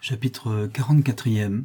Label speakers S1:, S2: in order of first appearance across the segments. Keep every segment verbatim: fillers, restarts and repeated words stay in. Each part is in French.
S1: Chapitre quarante-quatrième.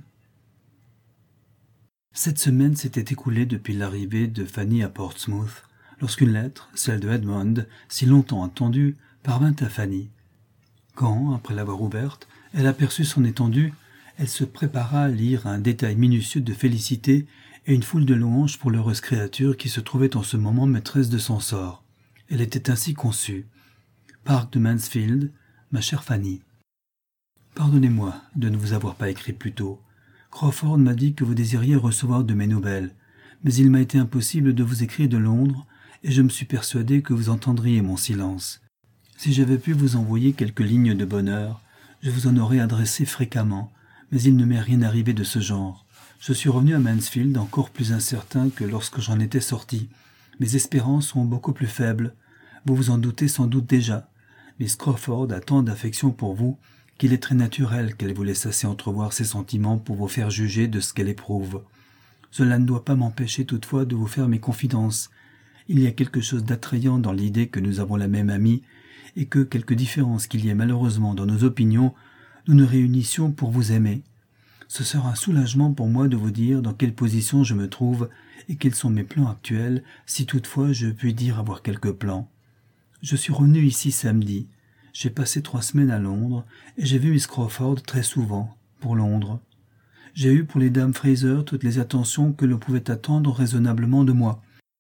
S1: Cette semaine s'était écoulée depuis l'arrivée de Fanny à Portsmouth, lorsqu'une lettre, celle de Edmond, si longtemps attendue, parvint à Fanny. Quand, après l'avoir ouverte, elle aperçut son étendue, elle se prépara à lire un détail minutieux de félicité et une foule de louanges pour l'heureuse créature qui se trouvait en ce moment maîtresse de son sort. Elle était ainsi conçue. Parc de Mansfield, ma chère Fanny. Pardonnez-moi de ne vous avoir pas écrit plus tôt. Crawford m'a dit que vous désiriez recevoir de mes nouvelles, mais il m'a été impossible de vous écrire de Londres, et je me suis persuadé que vous entendriez mon silence. Si j'avais pu vous envoyer quelques lignes de bonheur, je vous en aurais adressé fréquemment, mais il ne m'est rien arrivé de ce genre. Je suis revenu à Mansfield encore plus incertain que lorsque j'en étais sorti. Mes espérances sont beaucoup plus faibles. Vous vous en doutez sans doute déjà. Miss Crawford a tant d'affection pour vous qu'il est très naturel qu'elle vous laisse assez entrevoir ses sentiments pour vous faire juger de ce qu'elle éprouve. Cela ne doit pas m'empêcher toutefois de vous faire mes confidences. Il y a quelque chose d'attrayant dans l'idée que nous avons la même amie et que, quelque différence qu'il y ait malheureusement dans nos opinions, nous nous réunissions pour vous aimer. Ce sera un soulagement pour moi de vous dire dans quelle position je me trouve et quels sont mes plans actuels, si toutefois je puis dire avoir quelques plans. Je suis revenu ici samedi. J'ai passé trois semaines à Londres et j'ai vu Miss Crawford très souvent, pour Londres. J'ai eu pour les dames Fraser toutes les attentions que l'on pouvait attendre raisonnablement de moi.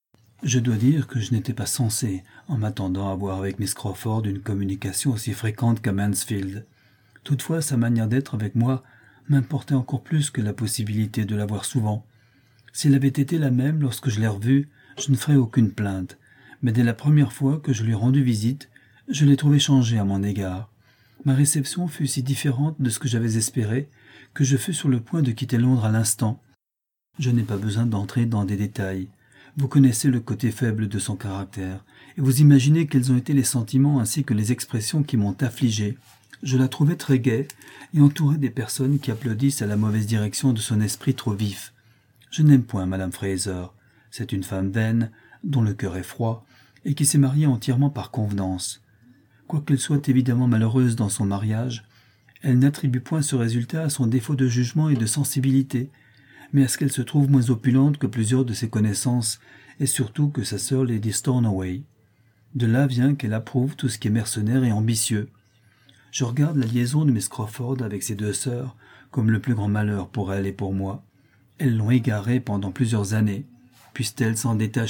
S1: Je dois dire que je n'étais pas censé, en m'attendant à avoir avec Miss Crawford une communication aussi fréquente qu'à Mansfield. Toutefois, sa manière d'être avec moi m'importait encore plus que la possibilité de la voir souvent. S'il avait été la même lorsque je l'ai revue, je ne ferais aucune plainte, mais dès la première fois que je lui ai rendu visite, je l'ai trouvé changé à mon égard. Ma réception fut si différente de ce que j'avais espéré que je fus sur le point de quitter Londres à l'instant. Je n'ai pas besoin d'entrer dans des détails. Vous connaissez le côté faible de son caractère, et vous imaginez quels ont été les sentiments ainsi que les expressions qui m'ont affligé. Je la trouvais très gaie et entourée des personnes qui applaudissent à la mauvaise direction de son esprit trop vif. Je n'aime point Madame Fraser. C'est une femme vaine, dont le cœur est froid, et qui s'est mariée entièrement par convenance. Quoiqu'elle soit évidemment malheureuse dans son mariage, elle n'attribue point ce résultat à son défaut de jugement et de sensibilité, mais à ce qu'elle se trouve moins opulente que plusieurs de ses connaissances, et surtout que sa sœur Lady Stornoway. De là vient qu'elle approuve tout ce qui est mercenaire et ambitieux. Je regarde la liaison de Miss Crawford avec ses deux sœurs comme le plus grand malheur pour elle et pour moi. Elles l'ont égarée pendant plusieurs années. Puisse-t-elle s'en détacher ?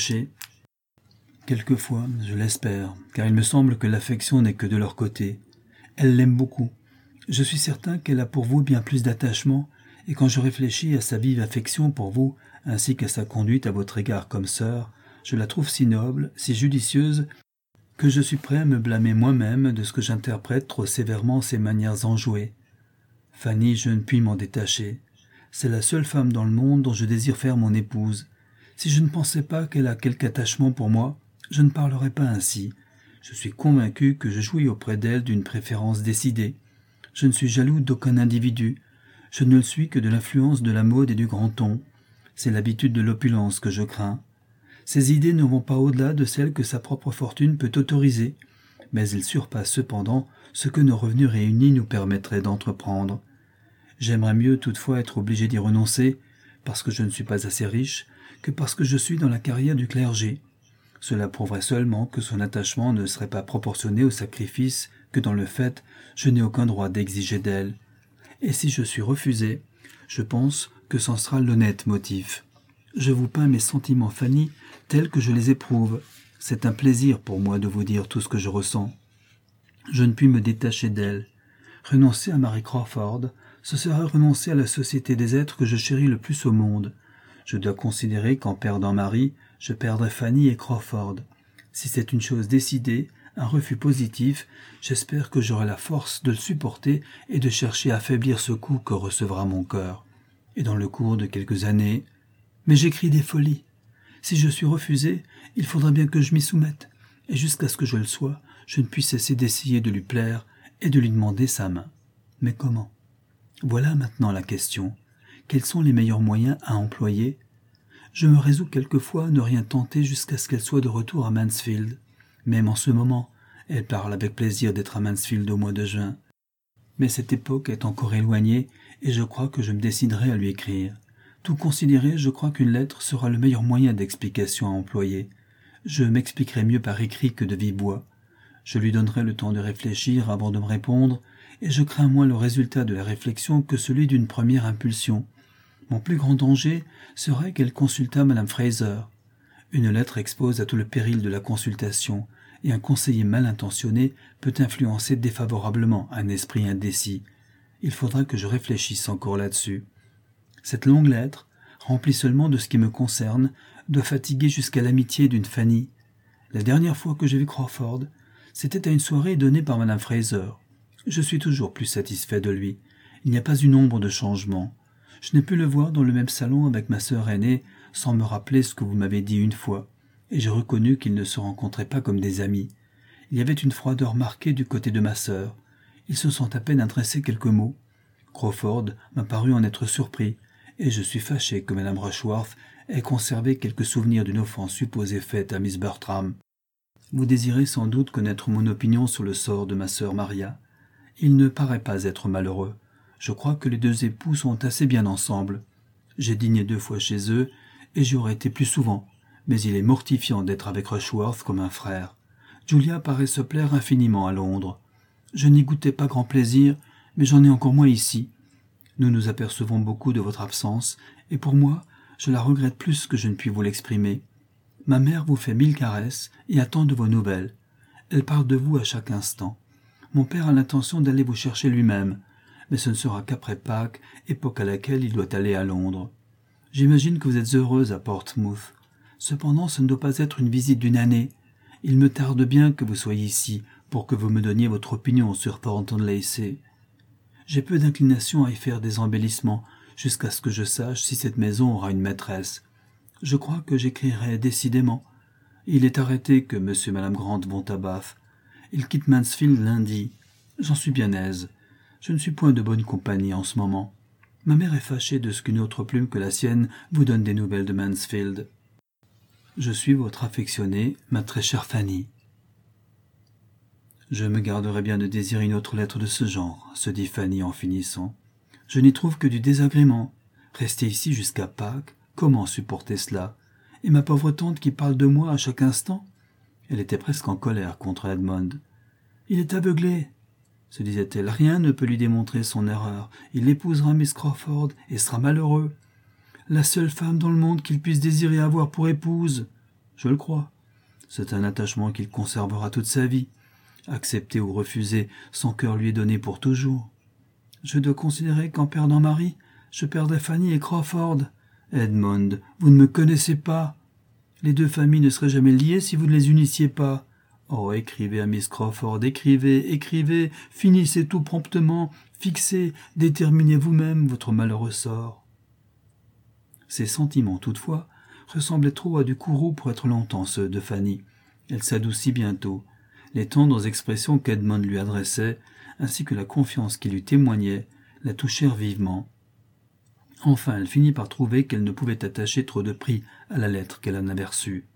S1: Quelquefois, je l'espère, car il me semble que l'affection n'est que de leur côté. Elle l'aime beaucoup. Je suis certain qu'elle a pour vous bien plus d'attachement, et quand je réfléchis à sa vive affection pour vous, ainsi qu'à sa conduite à votre égard comme sœur, je la trouve si noble, si judicieuse, que je suis prêt à me blâmer moi-même de ce que j'interprète trop sévèrement ses manières enjouées. Fanny, je ne puis m'en détacher. C'est la seule femme dans le monde dont je désire faire mon épouse. Si je ne pensais pas qu'elle a quelque attachement pour moi, je ne parlerai pas ainsi. Je suis convaincu que je jouis auprès d'elle d'une préférence décidée. Je ne suis jaloux d'aucun individu. Je ne le suis que de l'influence de la mode et du grand ton. C'est l'habitude de l'opulence que je crains. Ses idées ne vont pas au-delà de celles que sa propre fortune peut autoriser, mais elles surpassent cependant ce que nos revenus réunis nous permettraient d'entreprendre. J'aimerais mieux toutefois être obligé d'y renoncer, parce que je ne suis pas assez riche, que parce que je suis dans la carrière du clergé. Cela prouverait seulement que son attachement ne serait pas proportionné au sacrifice que dans le fait je n'ai aucun droit d'exiger d'elle. Et si je suis refusé, je pense que c'en sera l'honnête motif. Je vous peins mes sentiments, Fanny, tels que je les éprouve. C'est un plaisir pour moi de vous dire tout ce que je ressens. Je ne puis me détacher d'elle. Renoncer à Mary Crawford, ce serait renoncer à la société des êtres que je chéris le plus au monde. Je dois considérer qu'en perdant Marie, je perdrai Fanny et Crawford. Si c'est une chose décidée, un refus positif, j'espère que j'aurai la force de le supporter et de chercher à affaiblir ce coup que recevra mon cœur. Et dans le cours de quelques années... Mais j'écris des folies. Si je suis refusé, il faudra bien que je m'y soumette, et jusqu'à ce que je le sois, je ne puis cesser d'essayer de lui plaire et de lui demander sa main. Mais comment ? Voilà maintenant la question. Quels sont les meilleurs moyens à employer ? Je me résous quelquefois à ne rien tenter jusqu'à ce qu'elle soit de retour à Mansfield. Même en ce moment, elle parle avec plaisir d'être à Mansfield au mois de juin. Mais cette époque est encore éloignée, et je crois que je me déciderai à lui écrire. Tout considéré, je crois qu'une lettre sera le meilleur moyen d'explication à employer. Je m'expliquerai mieux par écrit que de vive voix. Je lui donnerai le temps de réfléchir avant de me répondre, et je crains moins le résultat de la réflexion que celui d'une première impulsion. Mon plus grand danger serait qu'elle consultât madame Fraser. Une lettre expose à tout le péril de la consultation, et un conseiller mal intentionné peut influencer défavorablement un esprit indécis. Il faudra que je réfléchisse encore là-dessus. Cette longue lettre, remplie seulement de ce qui me concerne, doit fatiguer jusqu'à l'amitié d'une Fanny. La dernière fois que j'ai vu Crawford, c'était à une soirée donnée par madame Fraser. Je suis toujours plus satisfait de lui. Il n'y a pas une ombre de changement. Je n'ai pu le voir dans le même salon avec ma sœur aînée, sans me rappeler ce que vous m'avez dit une fois, et j'ai reconnu qu'ils ne se rencontraient pas comme des amis. Il y avait une froideur marquée du côté de ma sœur. Ils se sont à peine adressé quelques mots. Crawford m'a paru en être surpris, et je suis fâché que madame Rushworth ait conservé quelques souvenirs d'une offense supposée faite à miss Bertram. Vous désirez sans doute connaître mon opinion sur le sort de ma sœur Maria. Il ne paraît pas être malheureux. Je crois que les deux époux sont assez bien ensemble. J'ai dîné deux fois chez eux, et j'y aurais été plus souvent, mais il est mortifiant d'être avec Rushworth comme un frère. Julia paraît se plaire infiniment à Londres. Je n'y goûtais pas grand plaisir, mais j'en ai encore moins ici. Nous nous apercevons beaucoup de votre absence, et pour moi, je la regrette plus que je ne puis vous l'exprimer. Ma mère vous fait mille caresses et attend de vos nouvelles. Elle parle de vous à chaque instant. Mon père a l'intention d'aller vous chercher lui-même, mais ce ne sera qu'après Pâques, époque à laquelle il doit aller à Londres. J'imagine que vous êtes heureuse à Portsmouth. Cependant, ce ne doit pas être une visite d'une année. Il me tarde bien que vous soyez ici, pour que vous me donniez votre opinion sur Thornton Lacey. J'ai peu d'inclination à y faire des embellissements, jusqu'à ce que je sache si cette maison aura une maîtresse. Je crois que j'écrirai décidément. Il est arrêté que monsieur et madame Grant vont à Bath. Ils quittent Mansfield lundi. J'en suis bien aise. Je ne suis point de bonne compagnie en ce moment. Ma mère est fâchée de ce qu'une autre plume que la sienne vous donne des nouvelles de Mansfield. Je suis votre affectionnée, ma très chère Fanny. Je me garderai bien de désirer une autre lettre de ce genre, se dit Fanny en finissant. Je n'y trouve que du désagrément. Rester ici jusqu'à Pâques, comment supporter cela? Et ma pauvre tante qui parle de moi à chaque instant? Elle était presque en colère contre Edmond. Il est aveuglé, se disait-elle. Rien ne peut lui démontrer son erreur. Il épousera Miss Crawford et sera malheureux. La seule femme dans le monde qu'il puisse désirer avoir pour épouse. Je le crois. C'est un attachement qu'il conservera toute sa vie. Accepté ou refusé, son cœur lui est donné pour toujours. Je dois considérer qu'en perdant Marie, je perdrai Fanny et Crawford. Edmond, vous ne me connaissez pas. Les deux familles ne seraient jamais liées si vous ne les unissiez pas. Oh, écrivez à Miss Crawford, écrivez, écrivez, finissez tout promptement, fixez, déterminez vous-même votre malheureux sort. Ses sentiments, toutefois, ressemblaient trop à du courroux pour être longtemps ceux de Fanny. Elle s'adoucit bientôt. Les tendres expressions qu'Edmond lui adressait, ainsi que la confiance qu'il lui témoignait, la touchèrent vivement. Enfin, elle finit par trouver qu'elle ne pouvait attacher trop de prix à la lettre qu'elle en avait reçue.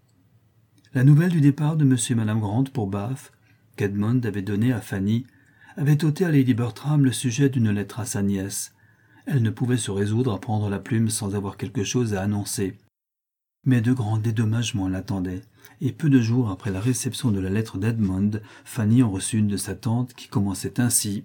S1: La nouvelle du départ de monsieur et madame Grant pour Bath, qu'Edmond avait donnée à Fanny, avait ôté à Lady Bertram le sujet d'une lettre à sa nièce. Elle ne pouvait se résoudre à prendre la plume sans avoir quelque chose à annoncer. Mais de grands dédommagements l'attendaient, et peu de jours après la réception de la lettre d'Edmond, Fanny en reçut une de sa tante qui commençait ainsi.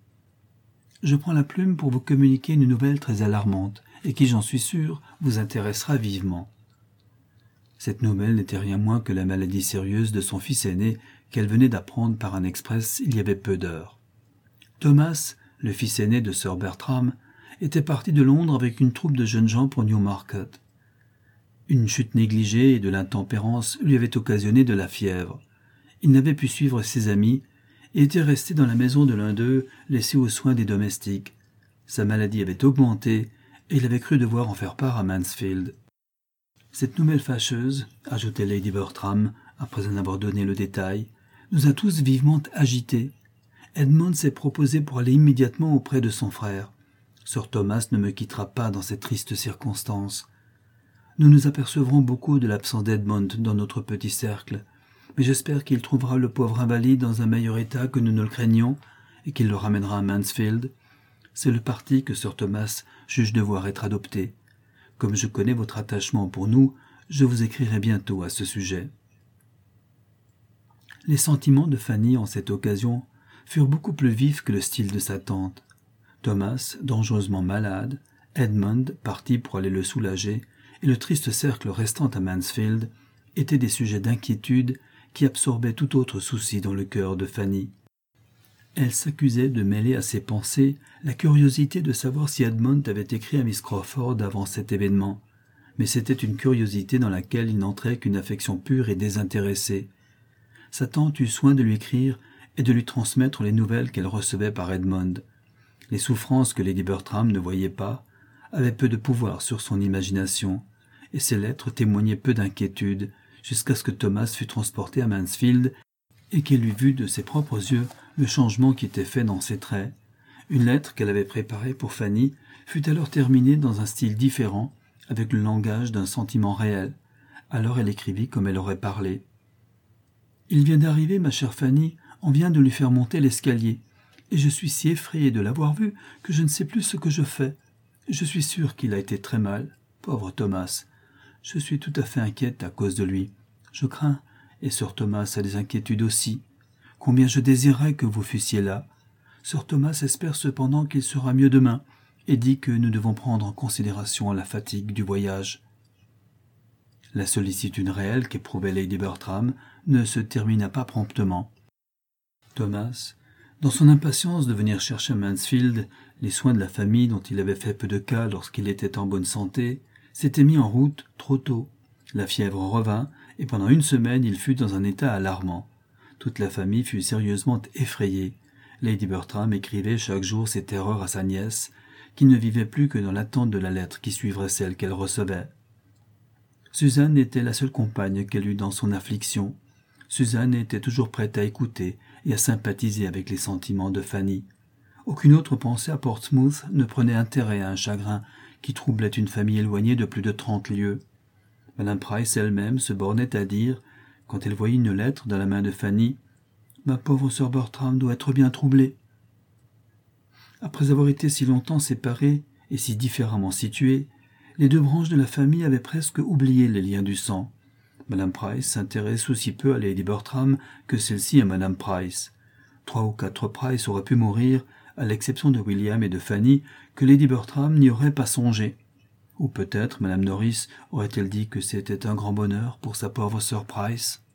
S1: « Je prends la plume pour vous communiquer une nouvelle très alarmante, et qui, j'en suis sûr, vous intéressera vivement. » Cette nouvelle n'était rien moins que la maladie sérieuse de son fils aîné qu'elle venait d'apprendre par un express il y avait peu d'heures. Thomas, le fils aîné de Sir Bertram, était parti de Londres avec une troupe de jeunes gens pour Newmarket. Une chute négligée et de l'intempérance lui avaient occasionné de la fièvre. Il n'avait pu suivre ses amis et était resté dans la maison de l'un d'eux, laissé aux soins des domestiques. Sa maladie avait augmenté et il avait cru devoir en faire part à Mansfield. Cette nouvelle fâcheuse, ajoutait Lady Bertram, après en avoir donné le détail, nous a tous vivement agités. Edmond s'est proposé pour aller immédiatement auprès de son frère. Sir Thomas ne me quittera pas dans cette triste circonstance. Nous nous apercevrons beaucoup de l'absence d'Edmond dans notre petit cercle, mais j'espère qu'il trouvera le pauvre invalide dans un meilleur état que nous ne le craignons, et qu'il le ramènera à Mansfield. C'est le parti que Sir Thomas juge devoir être adopté. Comme je connais votre attachement pour nous, je vous écrirai bientôt à ce sujet. » Les sentiments de Fanny en cette occasion furent beaucoup plus vifs que le style de sa tante. Thomas, dangereusement malade, Edmund, parti pour aller le soulager, et le triste cercle restant à Mansfield, étaient des sujets d'inquiétude qui absorbaient tout autre souci dans le cœur de Fanny. Elle s'accusait de mêler à ses pensées la curiosité de savoir si Edmund avait écrit à Miss Crawford avant cet événement, mais c'était une curiosité dans laquelle il n'entrait qu'une affection pure et désintéressée. Sa tante eut soin de lui écrire et de lui transmettre les nouvelles qu'elle recevait par Edmund. Les souffrances que Lady Bertram ne voyait pas avaient peu de pouvoir sur son imagination, et ses lettres témoignaient peu d'inquiétude, jusqu'à ce que Thomas fût transporté à Mansfield et qu'elle eût vu de ses propres yeux le changement qui était fait dans ses traits. Une lettre qu'elle avait préparée pour Fanny fut alors terminée dans un style différent, avec le langage d'un sentiment réel. Alors elle écrivit comme elle aurait parlé. « Il vient d'arriver, ma chère Fanny, on vient de lui faire monter l'escalier, et je suis si effrayée de l'avoir vu que je ne sais plus ce que je fais. Je suis sûre qu'il a été très mal, pauvre Thomas. Je suis tout à fait inquiète à cause de lui. Je crains, et Sir Thomas a des inquiétudes aussi. Combien je désirerais que vous fussiez là. Sir Thomas espère cependant qu'il sera mieux demain, et dit que nous devons prendre en considération la fatigue du voyage. » La sollicitude réelle qu'éprouvait Lady Bertram ne se termina pas promptement. Thomas, dans son impatience de venir chercher à Mansfield les soins de la famille dont il avait fait peu de cas lorsqu'il était en bonne santé, s'était mis en route trop tôt. La fièvre revint, et pendant une semaine il fut dans un état alarmant. Toute la famille fut sérieusement effrayée. Lady Bertram écrivait chaque jour ses terreurs à sa nièce, qui ne vivait plus que dans l'attente de la lettre qui suivrait celle qu'elle recevait. Suzanne était la seule compagne qu'elle eût dans son affliction. Suzanne était toujours prête à écouter et à sympathiser avec les sentiments de Fanny. Aucune autre pensée à Portsmouth ne prenait intérêt à un chagrin qui troublait une famille éloignée de plus de trente lieues. Madame Price elle-même se bornait à dire, quand elle voyait une lettre dans la main de Fanny, « Ma pauvre sœur Bertram doit être bien troublée. » Après avoir été si longtemps séparées et si différemment situées, les deux branches de la famille avaient presque oublié les liens du sang. Madame Price s'intéresse aussi peu à Lady Bertram que celle-ci à Madame Price. Trois ou quatre Price auraient pu mourir, à l'exception de William et de Fanny, que Lady Bertram n'y aurait pas songé. Ou peut-être Madame Norris aurait-elle dit que c'était un grand bonheur pour sa pauvre sœur Price.